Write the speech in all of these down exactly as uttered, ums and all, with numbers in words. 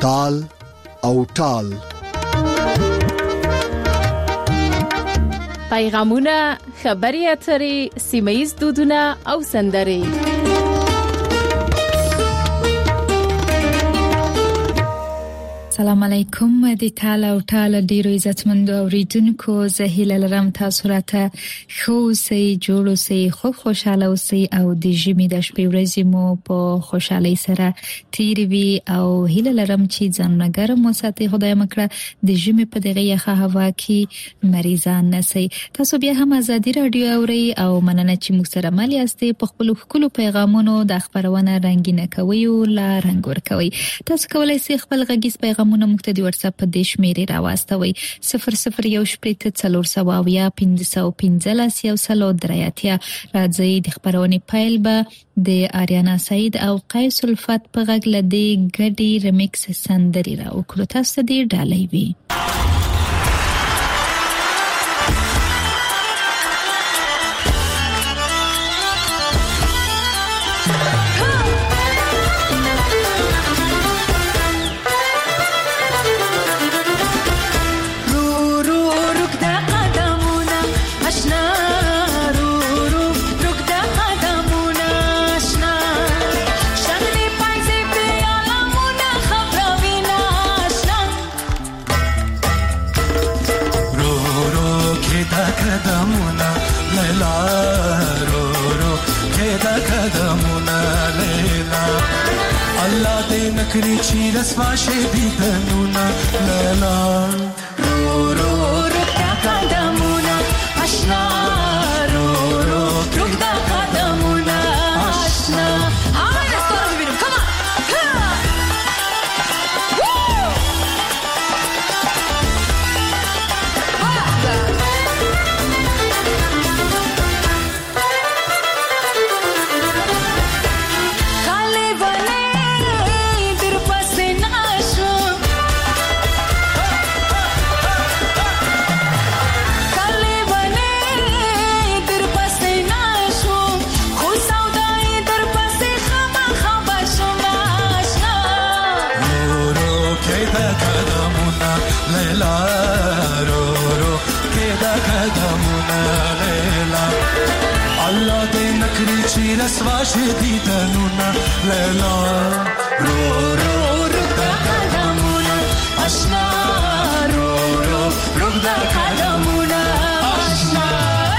تال او ټال. پیغامونه، خبري اترې، سیمه‌یز دودونه او سندرې. السلام علیکم. د تال او ټال ډیرو عزتمندو اوریدونکو، زه هیله لرم تاسو راته ښه سي، جوړ سي، خو خوشاله اوسئ او د ژمي د شپې ورځې مو په خوشحالۍ سره تیر وي او هیله لرم چې ځان ګرم وساتئ. خدای مکړه د ژمي په دغه یخه هوا کې مریضان نشئ. تاسو بیا هم ازادي رادیو اورئ او مننه چې موږ سره مل یاستئ. په خپل خپل پیغامونو د خبرونه رنگینه کوي او لا رنگ ور کوي. تاسو کولای شئ خپل غږیز پیغام مونږ ته د واتس اپ په دیش میري راوستوي صفر صفر یو شپږ څلور سوه یا پنځه سوه پنځلس یو سلو درایاتیا. راځي د خبرونې پایل به د آریانا سعید او قیس الفت په غږ لدی ګډي ریمیکس سندري را وکړو. تاسو دې ډالۍ وي. نکری چی رسوا شدی دنونا لیلا رو رو رک دا قدمونا اشنا رو رو رک دا قدمونا اشنا. آمین دستا رو ببینم. کمان چی رسوا شدی دنونا لیلا رو رو رک دا قدمونا اشنا رو رو رک دا قدمونا اشنا.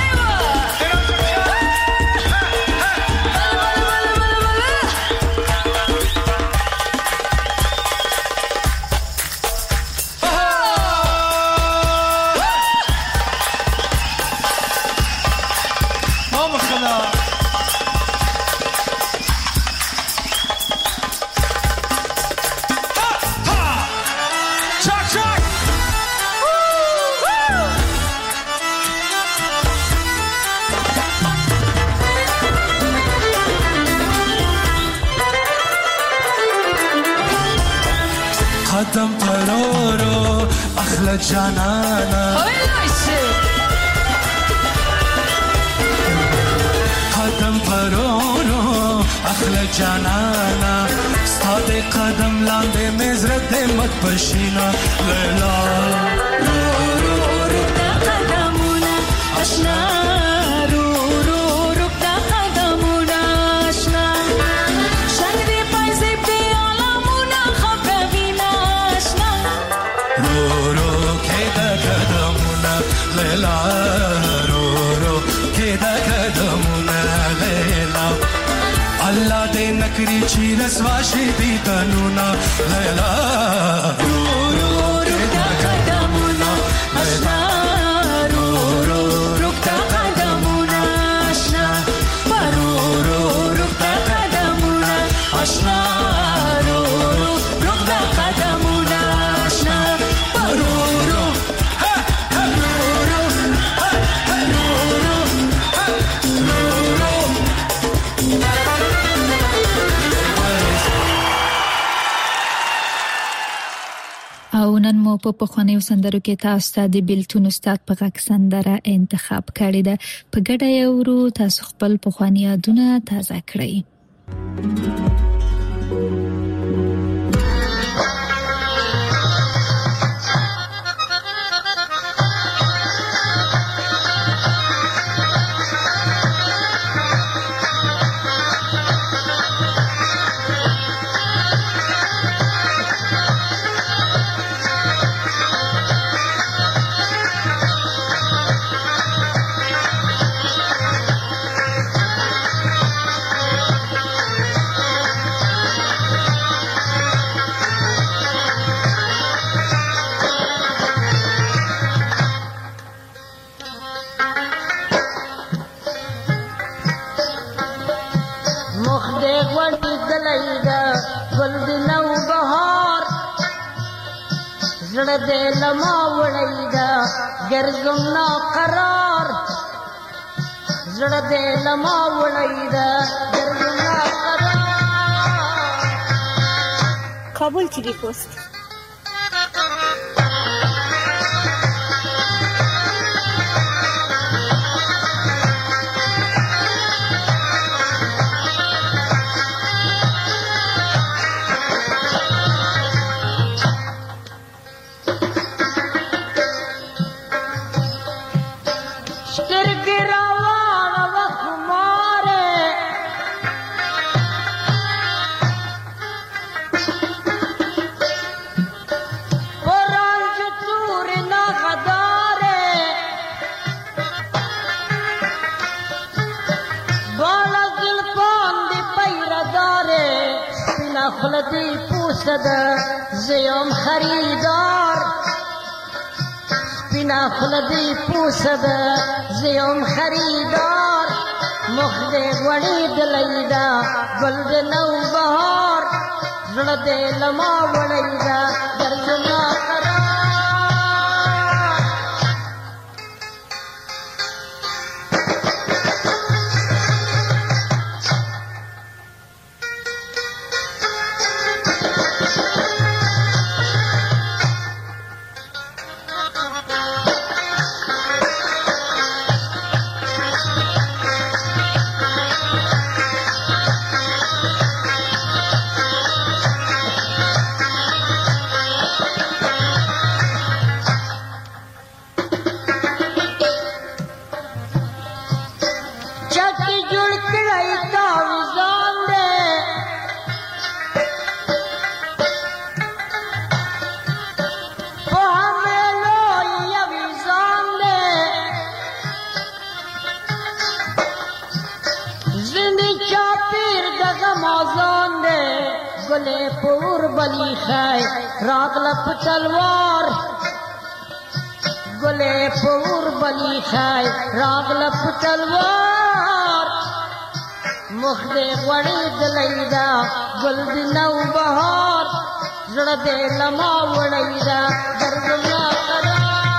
قدم پرورو اخلا جانانا قدم پرورو اخلا جانانا ستاد قدم لاندے مزرد مت پشینا لیلا رو رو رک دا قدمونا اشنا رو رو رک دا قدمونا اشنا. شنگری پایزی پیالامونا خبروینا اشنا رو رو که دا قدمونا لیلا رو رو که دا قدمونا لیلا. اللہ دے نکری چی رسوا شدی تنونا لیلا رو رو رک دا قدمونا اشنا رو رو رک دا قدمونا اشنا رو رو رک دا قدمونا اشنا رو رو رک دا قدمونا اشنا رو رو او نن مو په پخوانیو سندرو کې تاسو ته د بیلتون استاد په غږ سندره انتخاب کړې ده. په ګډه یې ورو تاسو خپل پخوانی یادونه تازه کړئ. مخ دې غوړې دلای دا ګل دې نو بهار زړه دې لما وړای دا ګرځم نا قرار زړه دې لما وړای دا ګرځم نا قرار کابل ټي وي پوسټ خلدی پوسد زیم خریدار سپینا خلدی پوسد زیم خریدار مخد غوڑی دلیدا گلد نو بہار زڑد لما وڑیدا درزنا قرار پور بلی خای راغلپ تلوار گلے پور بلی خای راغلپ تلوار مخد غوڑی دلیدا گلد نو بہار زڑد لما وڑیدا درگنا قرار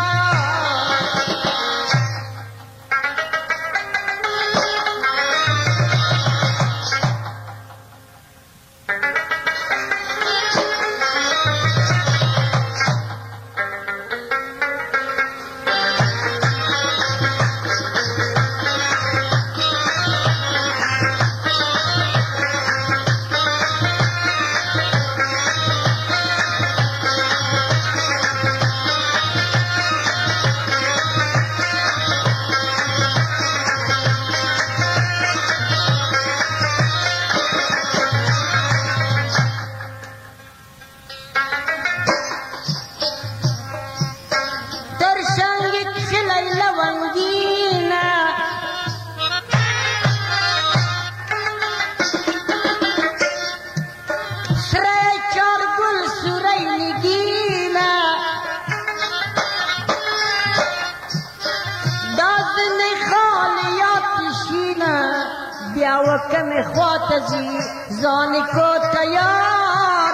وکم خواتزی زانی کو تیار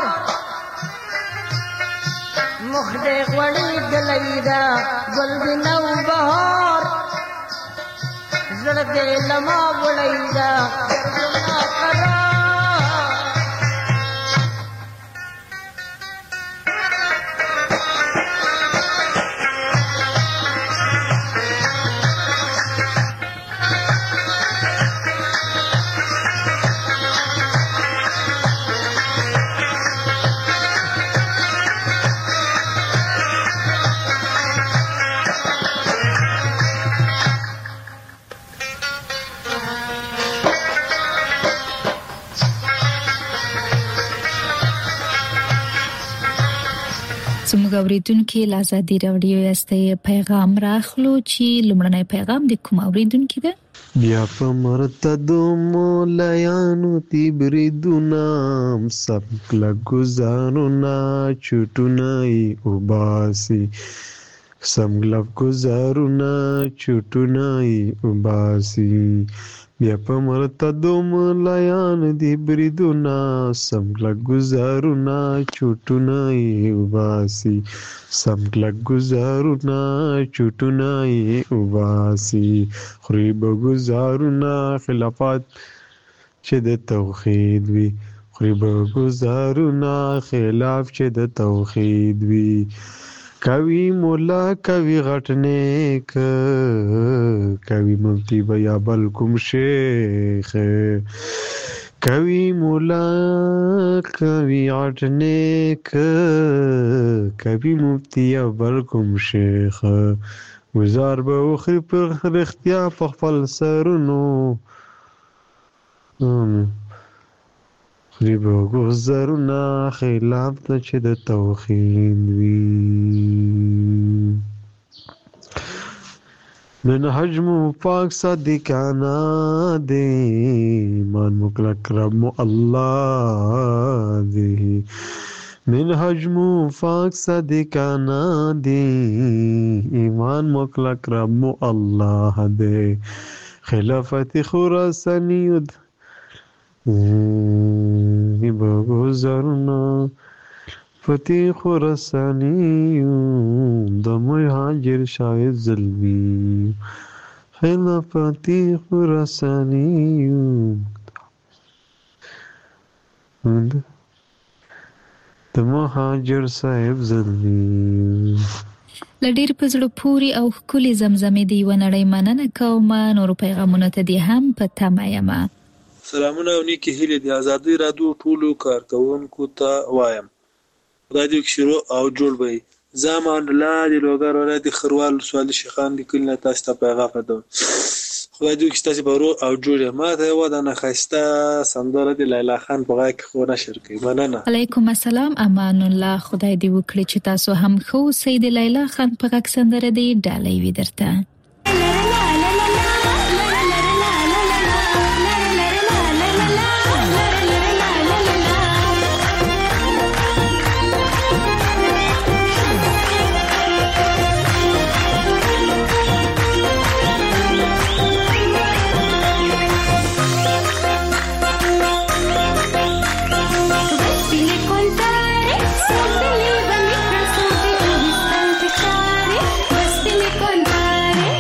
مخد غوڑی دلیدا گلد نو بہار زرد لما وڑیدا گرزنا قرار زموږ اوریدونکو له ازادي راډیو یاستئ پیغام راخلو چې لومړنی پیغام د کوم اوریدونکو ده بیا په مرتدو مولایانو تیبریدونا سب کلګزارونه چټونای وباسي سم کلګزارونه چټونای وباسي بیا په مرتدو ملایان دي بریدونه سم کلک ګزارونه چوټونه یې وباسي سم کلک ګزارونه چوټونه یې وباسي خوري به ګزارونه خلافات چې د توحید وي خوري به ګزارونه خلاف چې د توحید وي کوي مولا کوي غټ نیک کوي مفتی بیا بل کوم شیخ کوي مولا کوي غټ نیک کوي مفتی یا بل کوم شیخ گزار به وخري پر اختیا په خپل سرونو خوري به ګزارونه خلاف ته چې د توحید وي منهج مو پاک صادقانه دی ایمان مو کلک رب مو الله دی منهج مو پاک صادقانه دی ایمان مو کلک رب مو الله دی خلافت خراسانی بگذارنا فتح خراسانی د مهاجر شاید ظلمی خلافت خراسانی د مهاجر صاحب ظلمی لډیر په زړه پوري او ښکلي زمزمې دی ونړۍ مننه کوم نور پیغامونه ته دي هم په تمه یم. سلامونه او نیکی هیله د ازادي رادیو ټولو کارکونکو ته وایم خدای دې شروع او جوړ وي زمان الله د لوګر ولایت خروال سوال شیخان لیکل تاسو ته پیغام ده خدای دې تاسو برو او جوړ ما ته ودانه خسته سندره د لیلا خان په غاک خو نشر کوي مننه. علیکم السلام امان الله خدای دې وکړي چې تاسو هم خو سید لیلا خان په غاک سندره دی ډالۍ وي درته. Contare,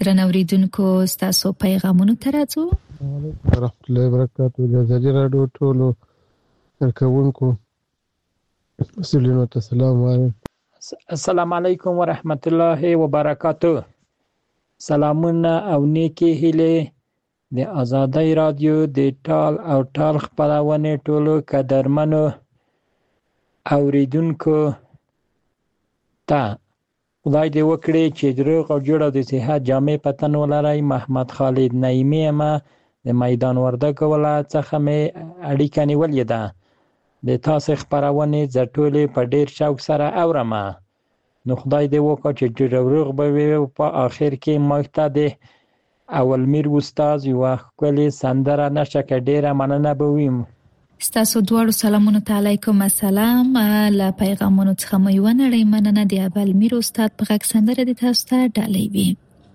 درنو اوریدونکو تاسو پیغامونو ته راځو. ورحمت الله وبرکاته. د ازادي راډیو ټولو کارکونکو مسؤلینو ته سلام وایم. السلام علیکم ورحمت الله وبرکاته. سلامونه او نیکی هیله د ازادي راډیو د ټال او ټال خبرونه ټولو قدرمنو اوریدونکو ته خدای دې وکړي چې دروغ او جوړ د صحت جامع پتن ولري. محمد خالد نعیمی ما د میدان وردګ ولایت څخه مې اړیکه نیولې ده. د تاسو خبرونه زټولې په ډیر شوق سره اورم. نو خدای دې وکړي چې دروغ به وي په اخر کې مخته ده اول میر استاد یو خپل سندره نشه کې ډیره مننه بویم. ستاسو دوړو سلامونه علیکم السلام. لا پیغامونو څخه مې ونړې مننه دی اول میر استاد په غږ سندره د تاسو ته ډالۍ وي.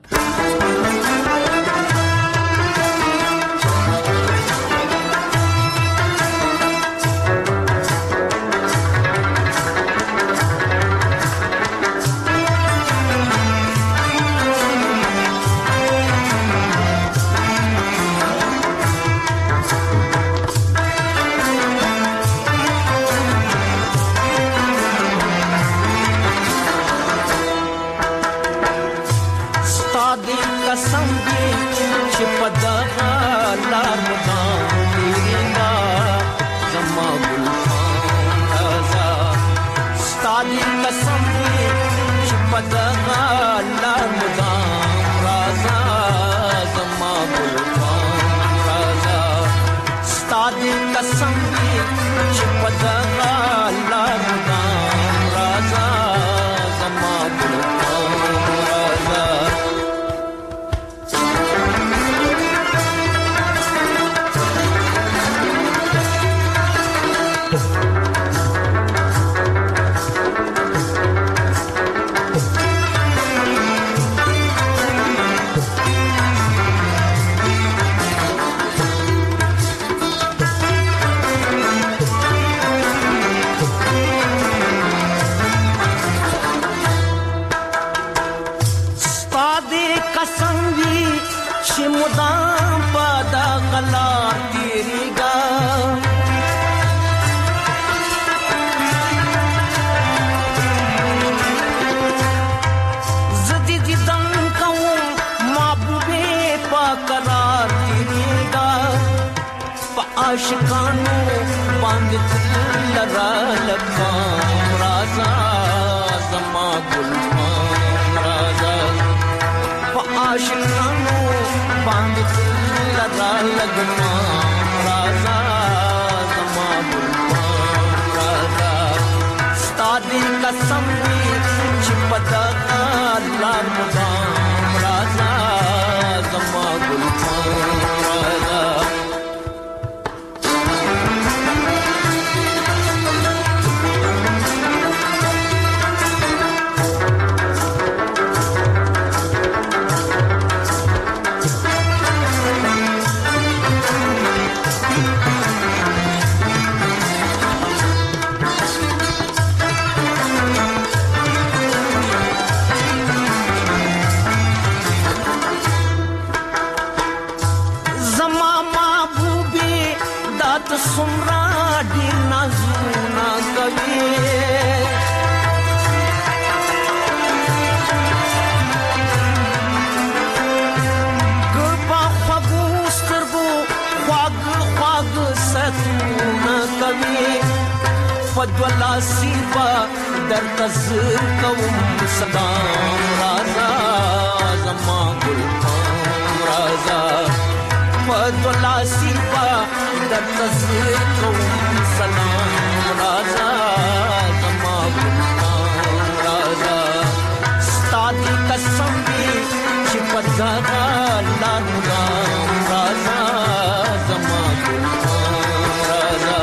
عاشقانو باندې لرا لکام رازا زما ګلفام رازا په عاشقانو باندې لرا لکام رازا زما ګلفام رازا ستادي قسم چې پتا لار مدام رازا زما ګلفام رازا فدولا سیبا در تزر کوم سلام رازا زما گلفام رازا فدولا سیبا در تزر کوم سلام رازا زما گلفام رازا ستادی قسم دی چې پتا لار مدام رازا زما گلفام رازا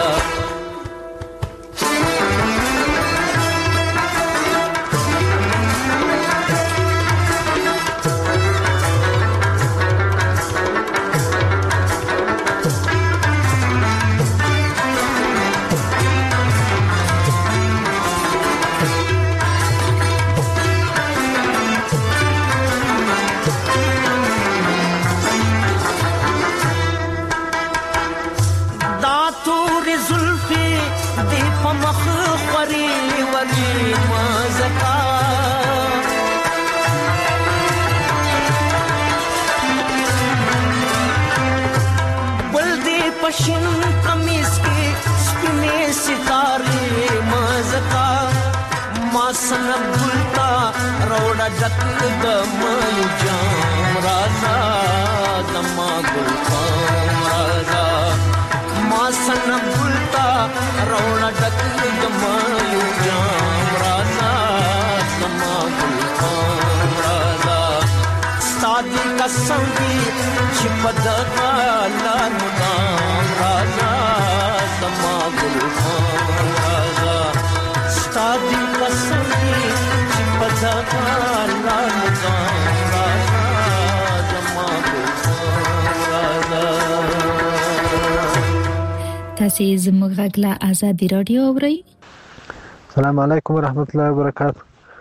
روړه ډک د مایو جام راځه زما ګل خام راځه ما سنم ګلتا روړه ډک د مایو جام راځه زما ګل خام راځه ستادي قسم دی چې په دغه لار مدام راځه زما ګل خام راځه ستادي قسم دی چې په دغه لار مدام راځه زما ګل خام راځه. تاسو زموږ غږ له آزادي رادیو اورئ. السلام علیکم ورحمت الله وبرکاته.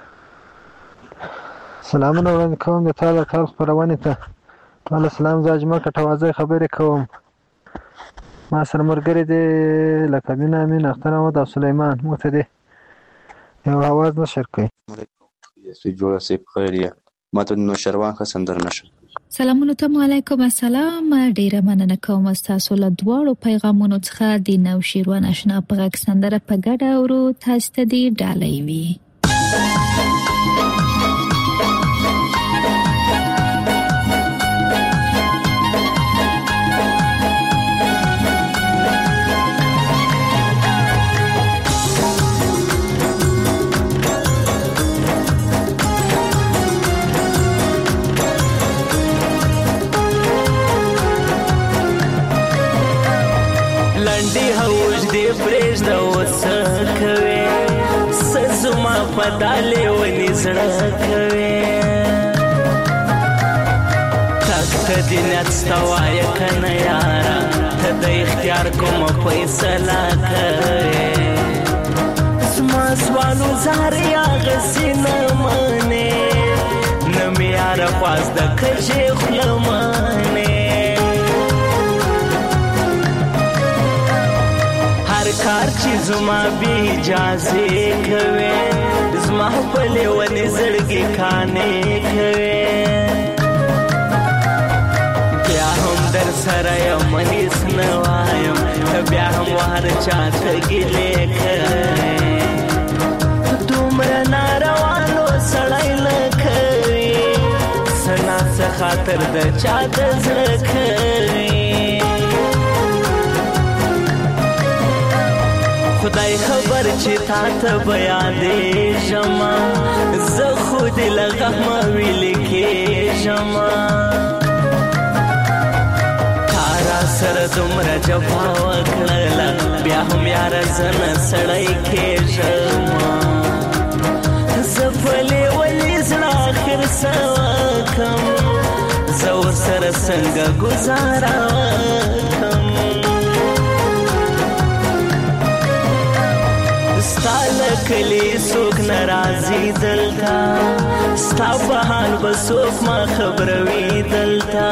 سلامونه وړاندې کوم د تا د کال خپرونې ته. وعلیکم السلام. زه اجمل کټوازی خبرې کوم. ما سره ملګري دي لکه مینه امین اختر احمد او سلیمان. موږ ته دې یو اواز نشر کوي. سوی جوړه سی خیریه ما ته نو شروان ښه سندر نشه. سلامونه ته وعلیکم السلام. ډیره مننه کوم تاسو له دواړو پیغامونو څخه د نو شیروان آشنا په غږ سندره په ګډه اورو. تاسو ته دې ډالۍ وي. لنډي هوج دې پرېږ د وسه کوي سزما پدالې ونی زړه کوي تک ته دې نت ستوای کنه یارا ته د اختیار کوم فیصله کوي زما سوالو زاریا غسینه منه نمې یار پاس د کښې خلمانه کار چې زما بی اجازه کوي زما په لیونې زړګي کانې کوي بیا هم در سره یم هیڅ نه وایم بیا هم وهر چاته ګیلې کوي دومره ناروانو سړی نه کوي سنا څه خاطر د چا د زړه کوي خدای خبر چې تا ته بیان دې جما زه خود لغم ویل کې جما تارا سره دومره جفا وکړه بیا هم یار زن سړی کې جما زفلې ولې زړه اخر سوکم زو سره څنګه گزارا وکم ستاله کلی سوک نرازی دلتا ستا بحال بسوک ما خبروی دلتا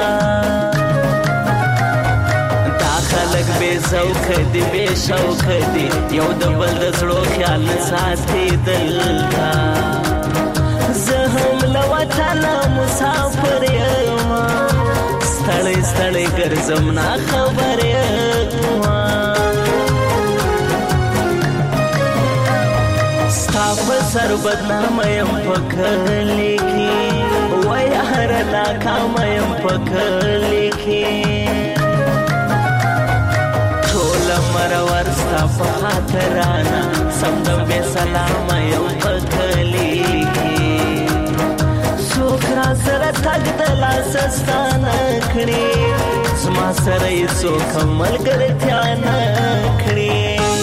دا خلق بے زوک دی بے شوک دی یو دبل دزڑو خیال ساتی دلتا زهم لوطنا مسافر یما ستڑی ستڑی گرزم نا خبر یما په سر بدنام یم پکلی کی وای هر ناکام یم پکلی کی ټول مرور ستا په خاطرانا سمدم بے سلام یم پکلی کی څوک را سره تګ د لاس ستانه کړي زما سره یې څوک ملګرتیا نه کړي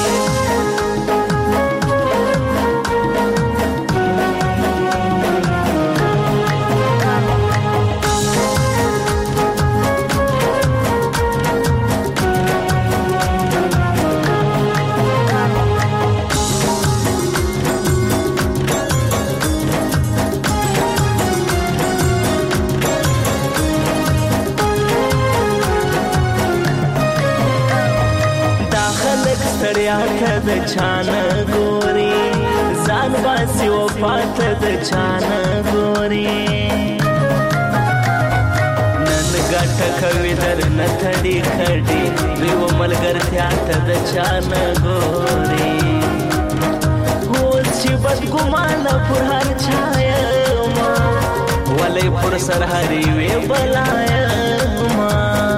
د چانه ګوري ځان باسي وفات د چانه ګوري نن ګټه کوي در نه تړي کړي دیو ملګرتیا ته د چانه ګوري هو چې بد ګمان پر هر چا یم سر هری وی بلایم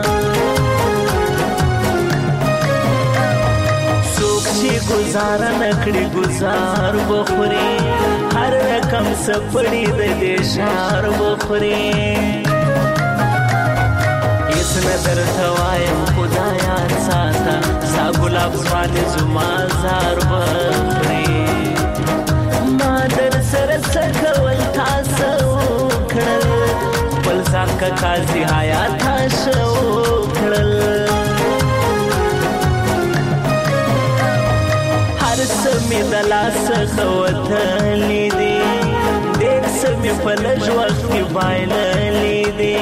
سوک چی گزار نکڑی گزار بخوری هر رقم سپڑی دے شار بخوری اس ندر توایم خدایا ساتا سا گلاب سوانی زمان زار بخوری ما در سر سکول تاسو کھڑل پلسان کا کازی حیات شو کھڑل هر سمی دلاس خوت لیدی دیر سمی پلج وقتی بائل لیدی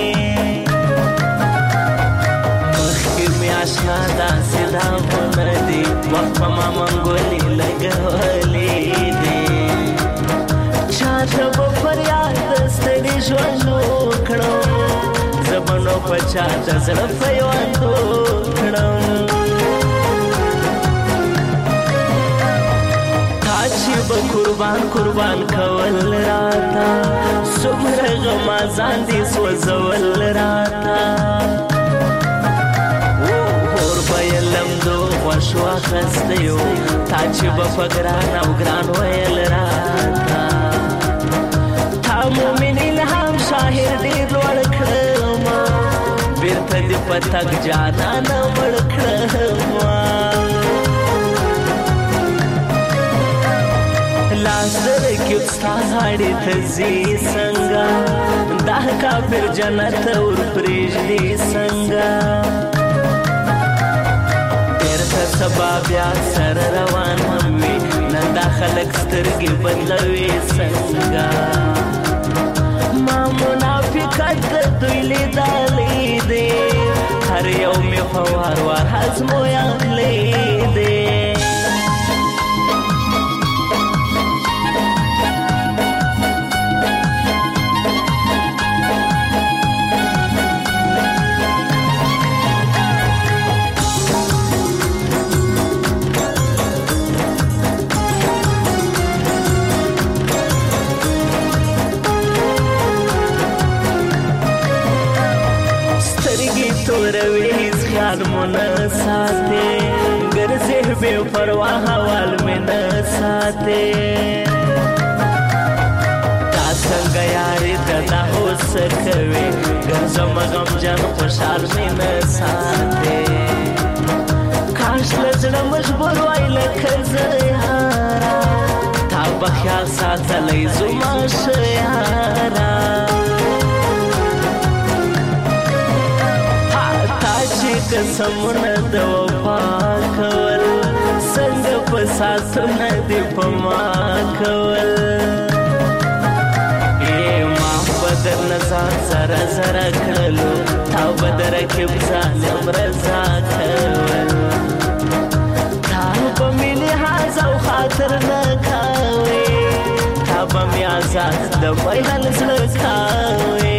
مخی می آشنا دا سیدا بندی وقت ما منگولی لگولی دی چاہتا با فریاد دستری جوانو کھڑو زبانو پچاہتا زرفیواندو کھڑو کاشی با قربان قربان کول راتا سمر غمازان دی سوزول راتا اور بیلم دو خوشوا خستیو تاچی با فگران او گران ویل راتا تا مومن الهام شاہر دیر لوڑکڑما بیرتا دی پتک جانا نوڑکڑما لازر کیوت ستا غاڑی تزی سنگا دا کافر جنت اور پریجدی سنگا بیرتا سبا بیا سر روان هموی نندا خلق سترگی بدلوی سنگا ما منافقت دوی لیدالی دی هر یومی خوار وار حزمویان لی دی رویز خیال منساتے گرزے بے پرواہ حوال میں نساتے تا سنگ یاری ددا ہو سکوے گرزم غم جن خوشحال میں نساتے کاش لزڑا مجبور وائی لکھر زیارا تا بخیال ساتا لیزو ماش یارا قسمونه د وفا کول څنګه په ساسونه دې په ما کول ای ما بدر نظر سره سره کړلو تا بدر کې ظالم رضا کول تا په ملي حاز او خاطر نه کاوي تا په مې آزاد د بیان سره کاوي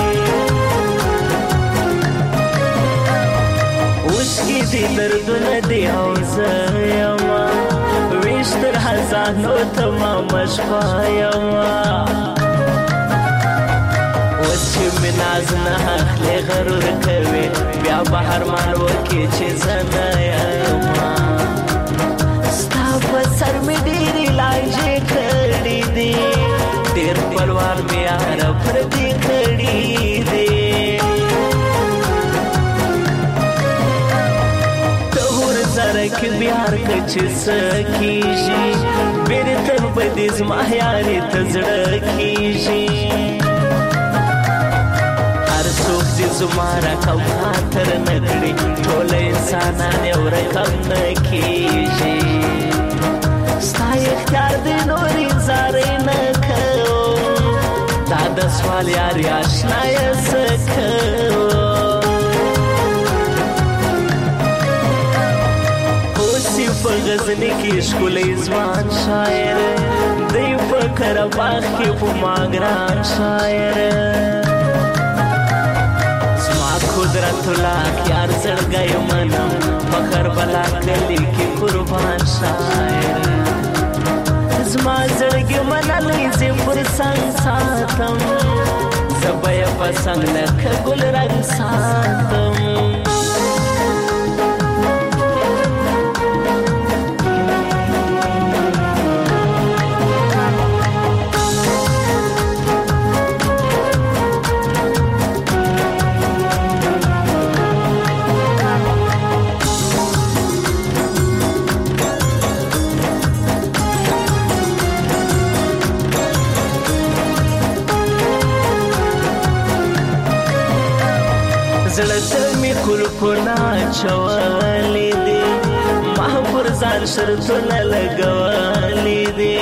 کی دی دردون دی حوزیما ویشتر حزانو تمام شپایما وچی من از نحخلی غرور کوی بیا بحر مانو کی چیزن یما ستا پسر می دیری لانجی کردی دی دیر پلوار می آر پردی کردی دی زرک بیار کچ سکیجی بیرتن بدیز ماهیاری تزرکیجی هر سوک دی زمارا کم خاطر نکڑی ٹول انسانان یو رکم نکیجی ستا اختیار دی نوری زاری نکو دادا سوال یاری آشنای سکو په غزنی کې ښکلی ځوان شاعر دی په قره باغ کې په ما ګران شاعر زما قدرت الله یار زړګی منم په کربلا کلي کې قربان شاعر زما زړګی منلی زه پر څنګ ساتم زبې پسنګ لکه ګل رنګ ساتم زړه می کلکنا چوالې دي ما پر ځان شرطونه لګولې دي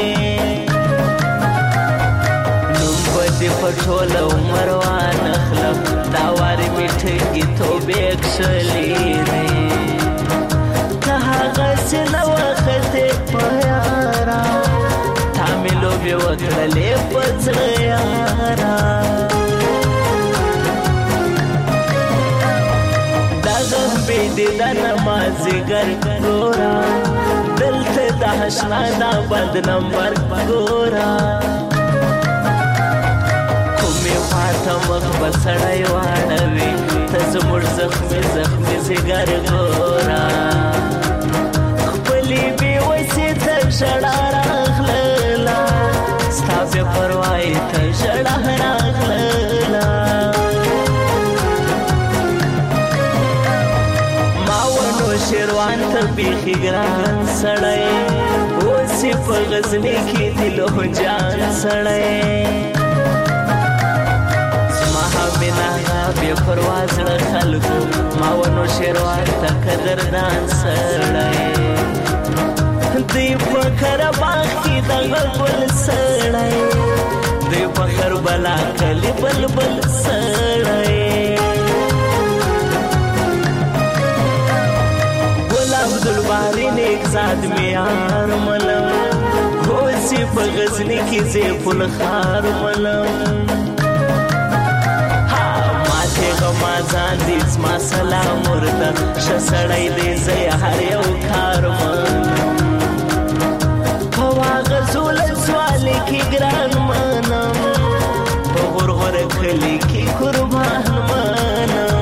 نوم پدې پټول عمر وانه خلم دا واري میټي توبې کښلې دي که هغه سنه وخت په یارا تاملو به وکړلې پڅړ یارا بیدی دا نمازی گر گورا دلت دا حشنا دا بند نمبر گورا کمی پاتا مخبا سڑای وانوی تزمور زخمی زخمی زگر گورا خپلی بی ویسی تک شڑا راخللا ستابی پروائی تک شڑا راخللا شیروان ته بیخي ګران سړی اوسې په غزني کې دلو جان سړی زما مینه بې پروا زړه خلکو ما ونو شیروان ته قدردان سړی دوی په کره باغ کې دغه ګل سړی دوی په کربلا کلي بلبل سړی عبدالباری نیک زاد میار ملم ہوسی پا غزنی کی زیف الخار ملم ماتے غمازان دیز ما سلام ورده شسڑای دیزی هر یو کار ملم پوا غزول سوالی کی گران منم پا غرغر کلی کی قربان منم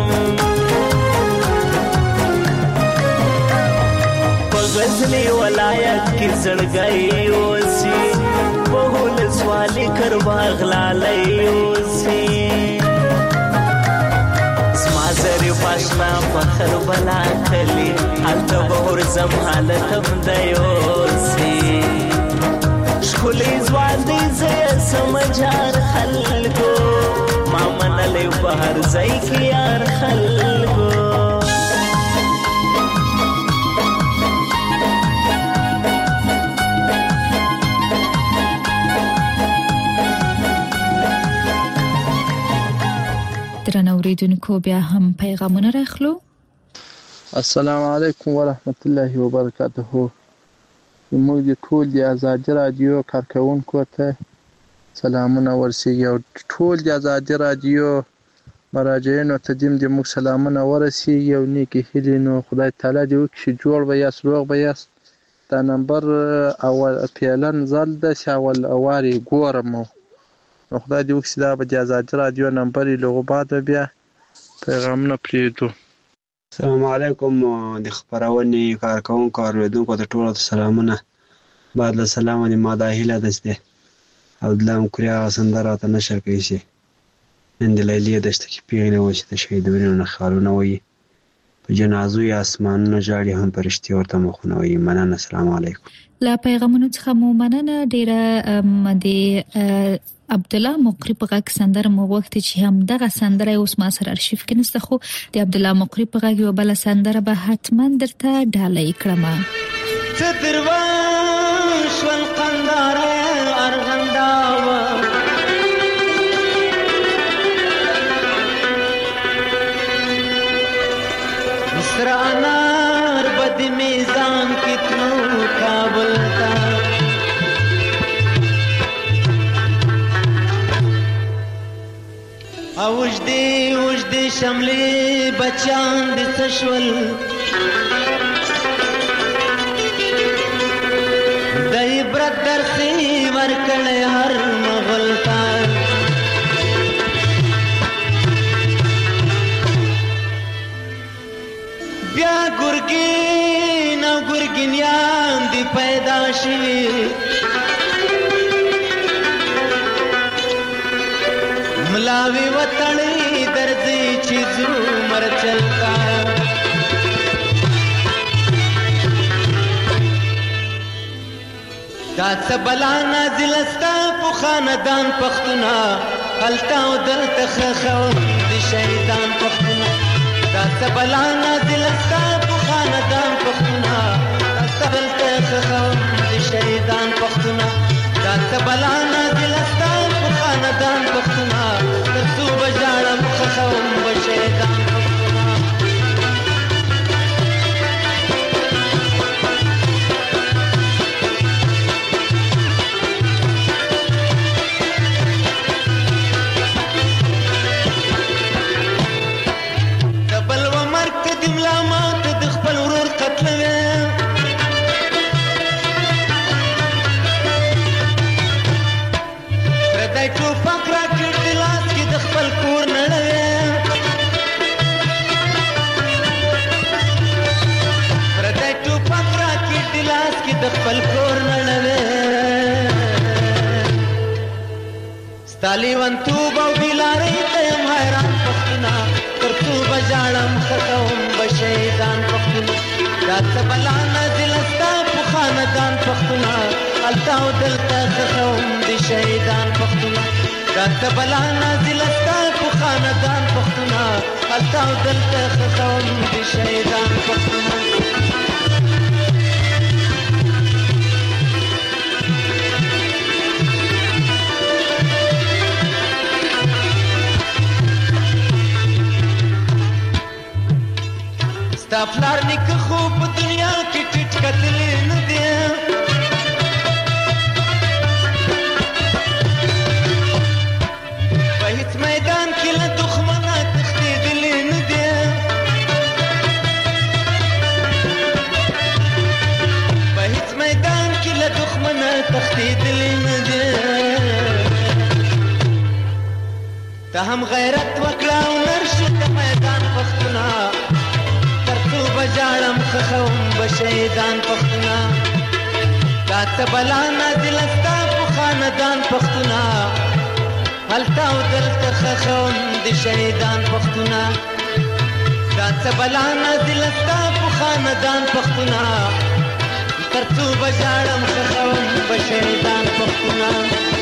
غزنی ولایت کی زړګي اوسي بهول سوالی کر باغلالی اوسي سما زری پښنا فخر بلا کلی حالت بهور زم حالت هم دی اوسي شکلی ځوان دی زه سمجار خلکو ما منلی بهر ځای کې یار خلکو درنو اوریدونکو بیا هم پیغامونه راخلو. السلام علیکم ورحمت الله وبرکاته. موږ د ټول د آزادي رادیو کارکونکو ته سلامونه ورسیږي او ټول د آزادي رادیو مراجعینو ته دیم د موږ سلامونه ورسیږي او نیکی هیلې نو خدای تعالی دې وکړي جوړ به یاست روغ به یاست. دا نمبر اول پیلن زل ده چې اول اوارې ګورم نو خدای دې وکړي دا به د آزادي رادیو نمبر یې لغو بعد بیا پیغامونه پرېږدو. السلام علیکم د خپرونې کارکوونکو اوریدونکو ته ټولو ته سلامونه. بعد له سلامه د ما دا هیله ده چې عبدالله مکري هغه سندره راته نشر کوي چې نن د لیلې دشته کې پیغلې وه چې د شهیدورینو نه خالونه وایي په جنازو یې اسمانونه ژاړي هم فرشتې ورته مخونه وایي. مننه. السلام علیکم. له پیغامونو څخه مو مننه ډیره. د عبدالله مقری په غږ سندره مو وخت چې هم دغه سندره اوس ما سره ارشیف کې نشته خو د عبدالله مقری په غږ یو بل سندره به حتما درته ډالۍ کړم. سترواش والقنداره ارغنداوه مصر انار بد میزان کتنو کابل تا اوجدی اوجدی شملی بچان د تشول د عبرت درسي ورکړې هر مغل تا شوي ملاوي وطړی درځي چې زو مر چلتا دا څه بلا نازل استا په خاندان پښتونه هلته او دلته خخو د شهیدان پښتونه دا څه بلا نازل استا په خاندان پښتونه هلته دلته خخو د شهیدان پښتونه دا څه بلا نازل استا په خاندان پښتونه ترڅو بجاړم خخو د شهیدان خپل کور نړوي ستالي ونتوب او بلاري ته حیران پښتونه ترڅو بجاړم خطوم بشهیدان پښتونه دا څه بلا نازل استا په خاندان پښتونه هلته او دلته خطوم د شهیدان پښتونه دا څه بلا نازل استا په خاندان پښتونه هلته او دلته خطوم د شهیدان پښتونه ستا پلار نیکه خو په دنیا کې ټیټ کتلی نه دی په هیڅ میدان کې له دښمنه تښتېدلی نه دی په هیڅ میدان کې له دښمنه تښتېدلی نه دی ته هم غیرت وکړه او نرشې د میدان پښتونه بجاړم خخوم بشهیدان پښتونه دا څه بلا نازل استا په خاندان پښتونه هلته او دلته خخوم د شهیدان پښتونه دا څه بلا نازل استا په خاندان پښتونه ترڅو بجاړم خخوم بشهیدان پښتونه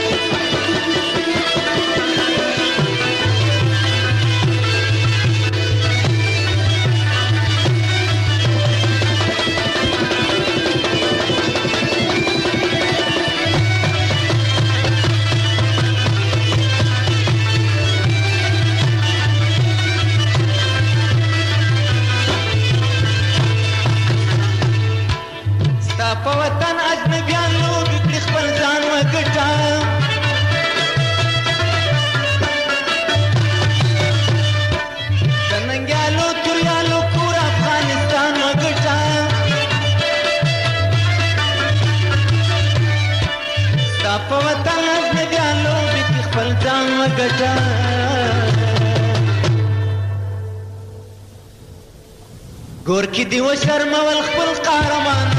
په وطن اجنبیان لوبې کړي خپل ځان وګټه د ننګیالو توریالو کور افغانستان وګټه ستا په وطن اجنبیان لوبې کړي خپل ځان وګټه ګورکي دې وشرمول خپل قهرمان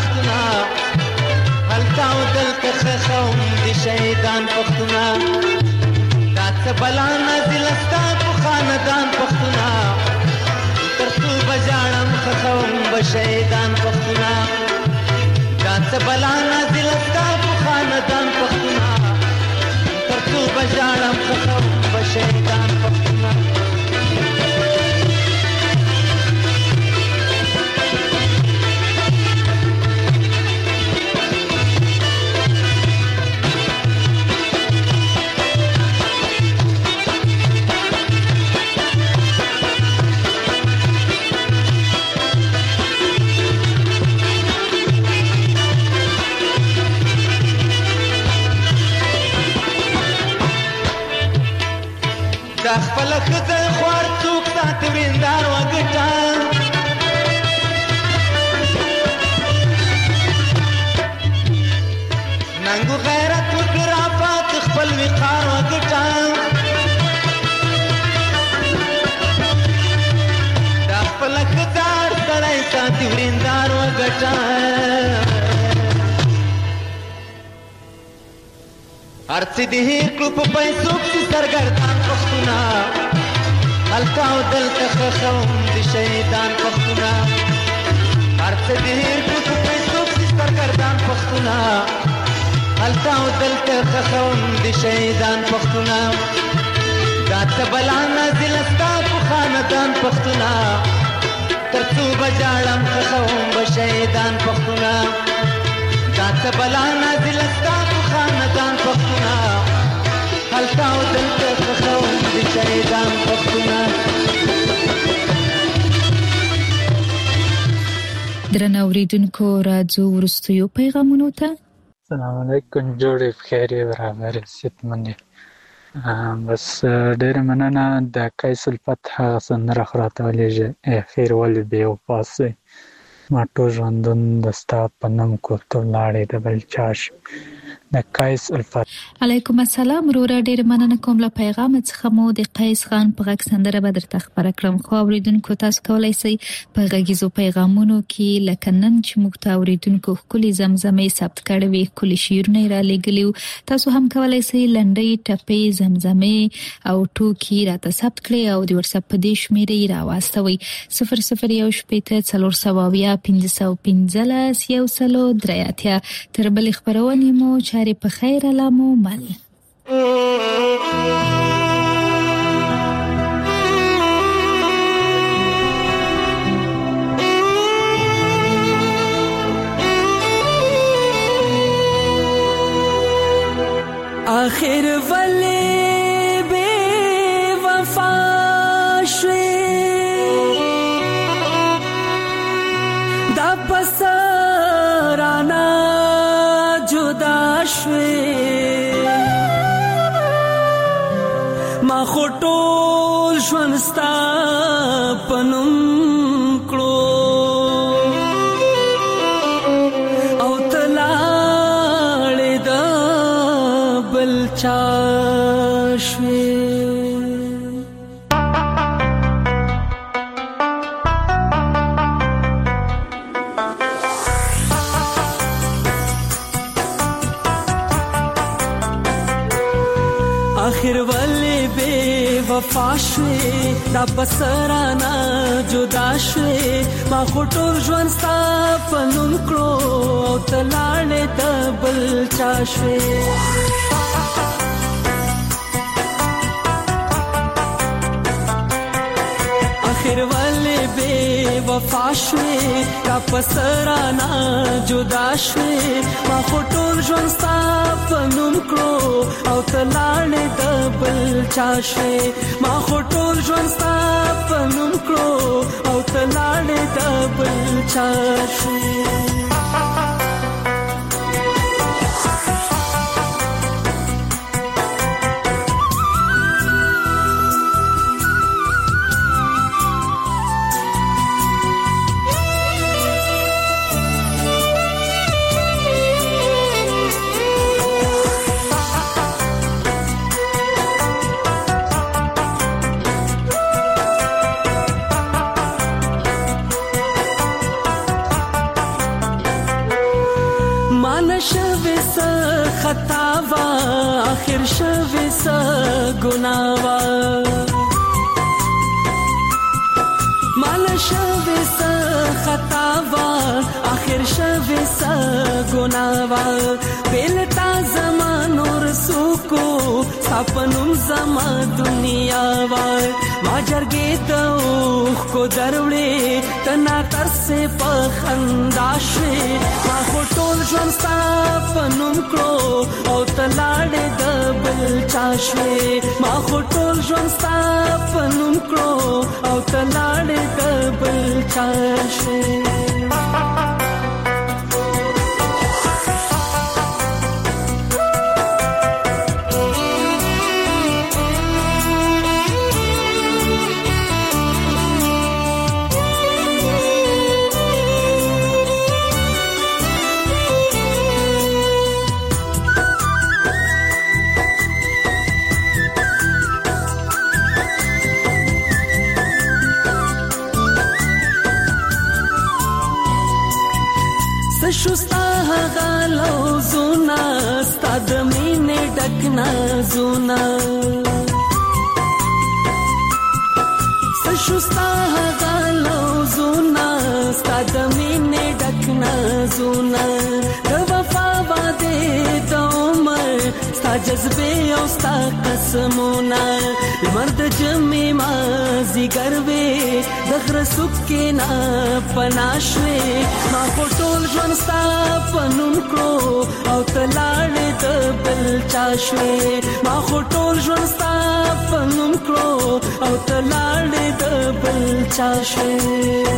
هلته او دلته خخوم د شهیدان پښتونه دا څه بلا نازل استا په خاندان پښتونه ترڅو بجاړم خخوم بشهیدان پښتونه دا څه بلا نازل استا په خاندان پښتونه ترڅو بجاړم خخوم بشهیدان پښتونه دا خپل خزه خوار څوک ساتي وریندار وګټه ننګو غیرت وکړه فات خپل وقار وګټه دا خپل خزه سړی ساتي وریندار وګټه ارڅ دې هیر کړو په پیسو کې سرګردان پښتونه هلته او دلته خښوم د شهیدان پښتونه ارڅ دې هیر کړو په پیسو کې سرګردان پښتونه هلته او دلته خښوم د شهیدان پښتونه دا څه بلا نازل ستا په خاندان پښتونه تر څو بجاړم خښوم به شهیدان پښتونه دا څه بلا نازل ستا په خاندان پښتونه هلته او دلته خښوم د شهیدان پښتونه. درنه اوریدونکو راځو وروستیو پیغامونو ته. السلام علیکم، جوړې بخیر برابر صحتمندې. بس ډېره مننه د قیس الفتح هغه سندره خو راته ولېږه خیر ولې بې وفا سوی ما ټول ژوندون د ستا په نوم کو ته ولاړې د بل چا شي. د قیس الفتح. علیکم السلام وروره، ډېره مننه کوم له پیغام څخه مو د قیس خان په غږ سندره به درته خپره کړم. خو اوریدونکو تاسو کولی شئ په غږیزو پیغامونو کې لکه نن چې موږ ته اوریدونکو ښکلې زمزمې ثبت کړې وي، ښکلي شعرونه یې رالیږلي وو، تاسو هم کولی شئ لنډۍ ټپې زمزمې او ټوکي راته ثبت کړئ او د وټساپ په دې شمېرې یې راواستوئ صفر صفر یو شپېته څلور سوه اویا پنځه سوه پنځلس یو سلو درې اتیا. تر بلې خپرونې مو چارې په خیر علامو مل. آخر ولی بے وفا شوی دا پسرانا جدا شوی ما خو ټول ژوند ستا په نوم کړو او ته لاړې د بل چا شوی. آخر ولی بے وفا شوی دا بسرانا جدا شوی ما خو ټول ژوند ستا په نوم کړو او ته لاړې د بل چا شوی. آخر ولی بے وفا شوی دا پسرانا جدا شوی ما خو ټول ژوند ستا په نوم کړو او ته لاړې د بل چا شوی. ما خو ټول ژوند ستا په نوم کړو او ته لاړې د بل چا شوی. خطاوا آخر شوی سا گناوا مال شوی سا خطاوا آخر شوی سا گناوا بیلتا زمان اور سوکو سپنم زما دنیا وا ما جرګې ته کو دروړې تنا تر سے پخندا شي ما ټول ژوند ستا په نوم کړو او تلاړې د بل چا شوې ما ټول ژوند ستا په نوم کړو او تلاړې د بل چا شوې. شوستا غالو زونا ستاد مینه ډک نازونه سشستا هغه لوزونه ستا د مینې ډک نازونه د وفا وعدې د عمر ستا جذبې او ستا قسمونه لمر د جمعې مازدیګر وې د غره څوکې نه پناه شوې ما خو ټول ژوند ستا په نوم کړو او ته لاړې د بل چا شوې ما خو ټول ژوند ستا په نوم کړو او ته لاړې د بل چا شوې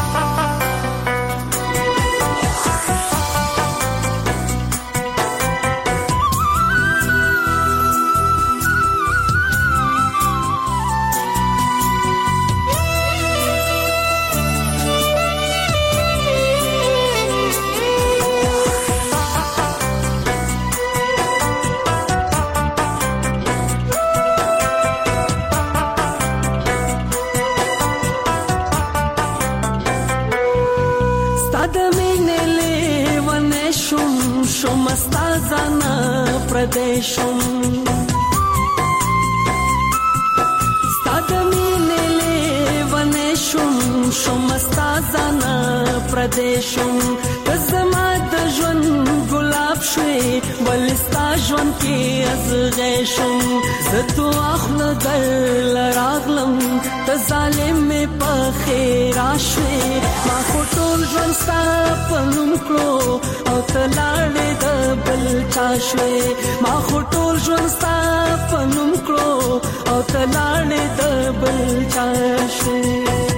پردیشم ستا د مینې لیونی شم شم ستا ځانه پردی شم ته زما د ژوند ګلاب شوې ولې ستا ژوند کې ازغی شم زه تو اخله درله راغلم ته ظالم مې پخې راشوې ما خو ټول ژوند ستا په نوم کړو او ته لاړې د بل چا شوې ما خو ټول ژوند ستا په نوم کړو او ته لاړې د بل چا شوې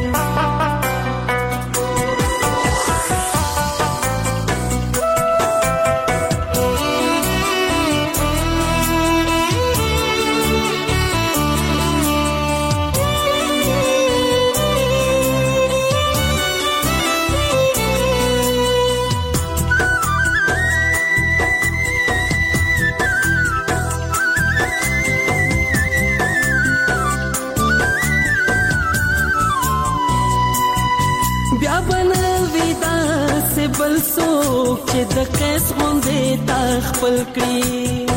بل څوک چې د قیس غوندې تا خپل کړي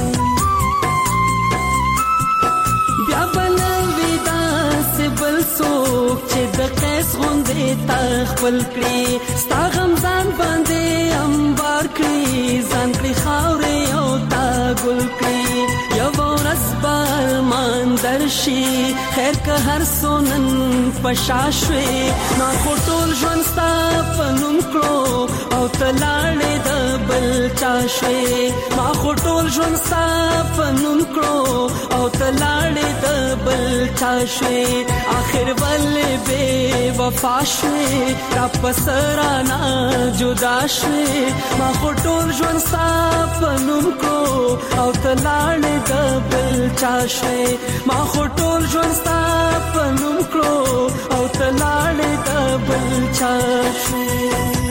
بیا به نه وي داسې بل څوک چې د قیس غوندې تا خپل کړي ستا غم ځان باندې انبار کړي ځان کړي خاورې او تا ګل کړي یوه ورځ به ارمان درشي خیر که هر څو نن په شا شوې ما خو ټول ژوند ستا په نوم کړو او ته لاړې د بل چا شوې ما خو ټول ژوند ستا په نوم کړو او ته لاړې د بل چا شوې آخر ولې بې وفا شوې را پسه رانه جدا شوې ما خو ټول ژوند ستا په نوم کړو او ته لاړې د بل چا شوې ما خو ټول ژوند ستا په نوم کړو او ته لاړې د بل چا شوې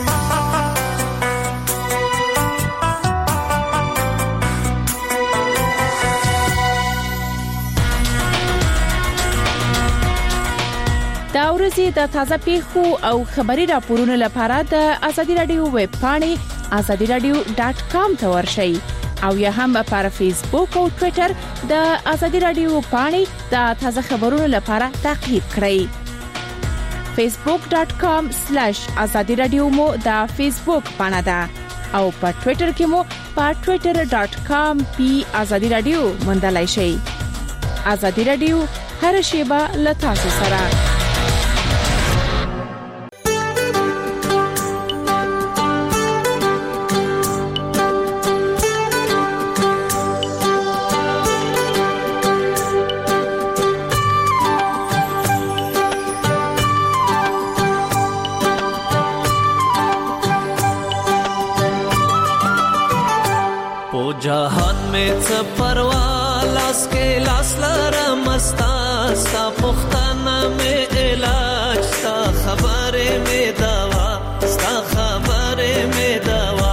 دا ورځې د تازه پیښو او خبري راپورونو لپاره د ازادي رادیو ویب پاڼې ازادي رادیو ډاټ کام ته ورشئ او یا هم پر فیسبوک او ټوئیټر د ازادي رادیو پاڼې د تازه خبرونو لپاره تعقیب کړئ فیسبوک ډاټ کام سلیش ازادي رادیو مو د فیسبوک پاڼه ده او په ټوئیټر کې مو په ټوئیټر ډاټ کام پی ازادي رادیو موندلای شئ ازادي رادیو هر شیبه له تاسو سره जहान में च परवा लास के लास लरम अस्ता स्ता पुख्ताना में इलाज स्ता खबरे में दवा स्ता खबरे में दवा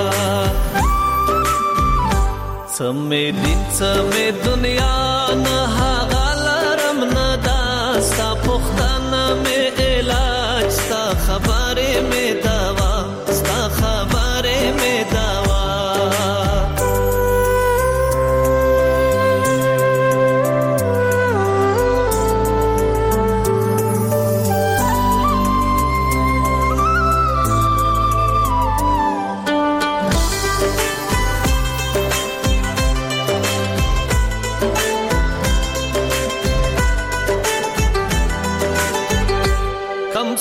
समय दिन समय दुनिया न हागलरम न दास्ता पुख्ताना में इलाज स्ता खबरे में दवा स्ता खबरे में दवा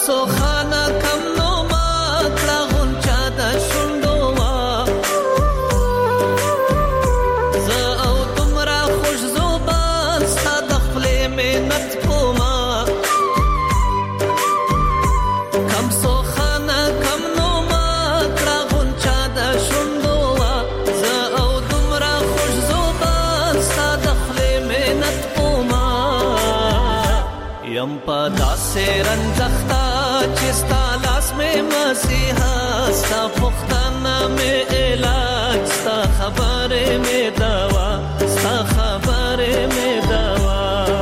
سوخانه کم نو ما کړه غونچا د شونډو وا زه او تمرا خوش زوبان ستا د خپلې مینت کوما کم سوخانه کم نو ما کړه غونچا د شونډو وا زه او تمرا خوش زوبان ستا د خپلې مینت کوما یم په داسې رنځخته چې ستا لاس مې مسیحا ستا پختانه مې علاج ستا خبرې مې دوا ستا خبرې مې دوا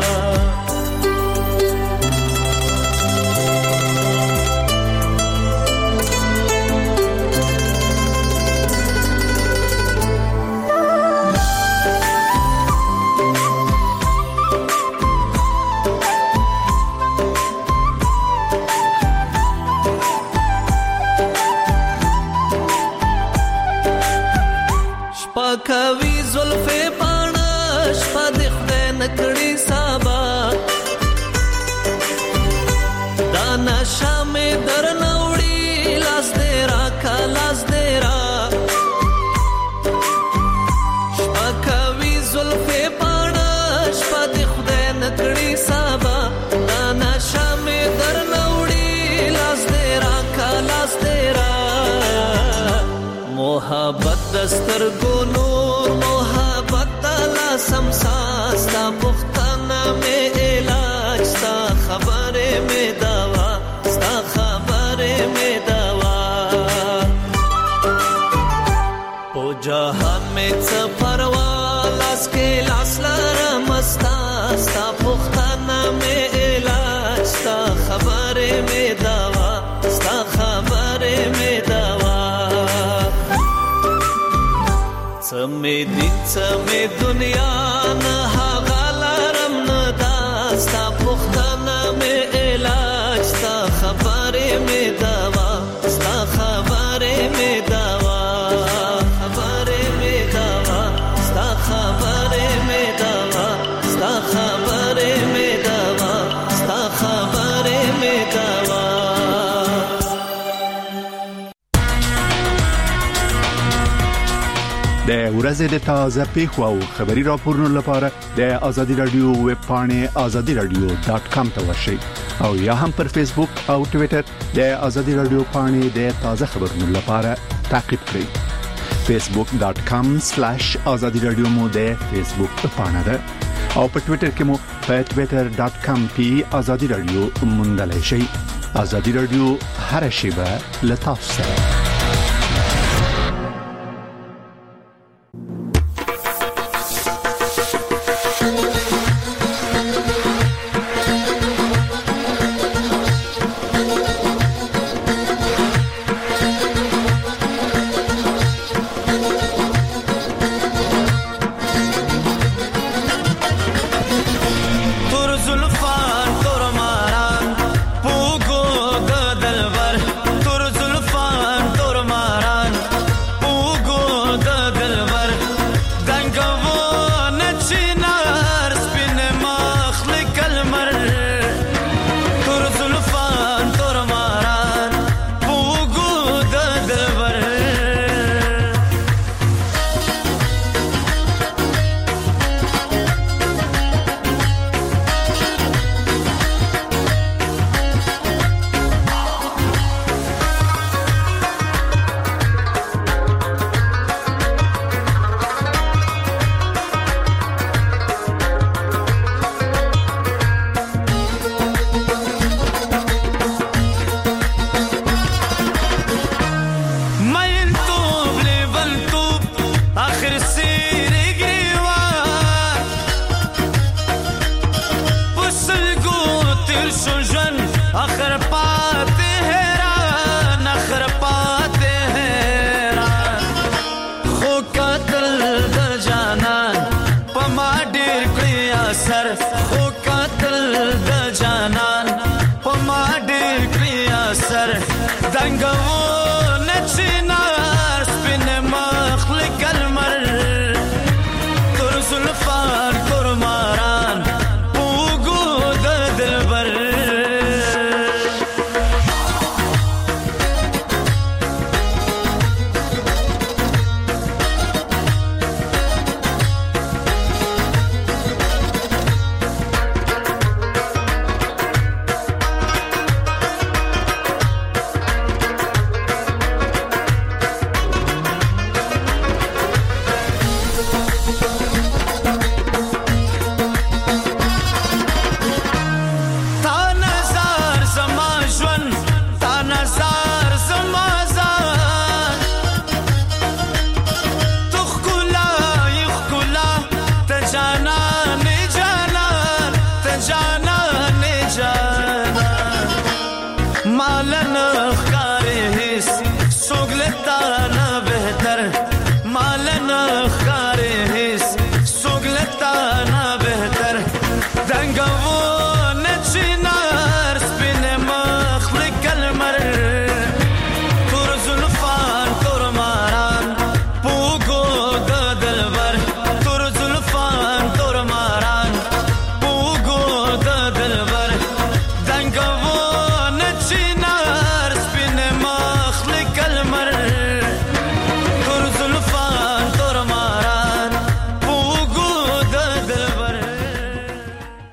کوي زلفې پاڼه شپه د خدای نکړي سابا دا نشه مې در نوړي لاس دې را کا لاس دې را شپه کوي زلفې پاڼه شپه د خدای نکړي سابا دا نشه مې در نوړي لاس دې را کا لاس دې را محبت دستر کو نور محبت تلا سمسا ستا پختانا میں علاج ستا خبریں میں دوا ستا خبریں میں دوا پو جہان میں چپروا لاس کے لاس لرمستا ستا پختانا میں علاج ستا خبریں میں دوا ستا خبریں میں دوا سمې دین سمې دنیا نه هغه لرم نه دا ستا پختانه مې علاج ستا خبرې مې دوا ستا خبرې مې دوا خبرې مې دوا ستا خبرې مې دوا ستا خبرې مې دوا ستا خبرې مې دوا د ورځې د تازه پیښو او خبري راپورونو لپاره د آزادي رادیو ویب پاڼه آزادي رادیو ډاټ کام ته ورشئ او یا هم پر فیسبوک او ټوئیټر د آزادي رادیو پاڼه د تازه خبرونو لپاره تعقیب کړئ فیسبوک ډاټ کام سلیش آزادي رادیو مو د فیسبوک پاڼه ده او په ټوئیټر کې مو په ټوئیټر ډاټ کام پی آزادي رادیو موندلای شئ آزادي رادیو هر شیبه لتاف سره सर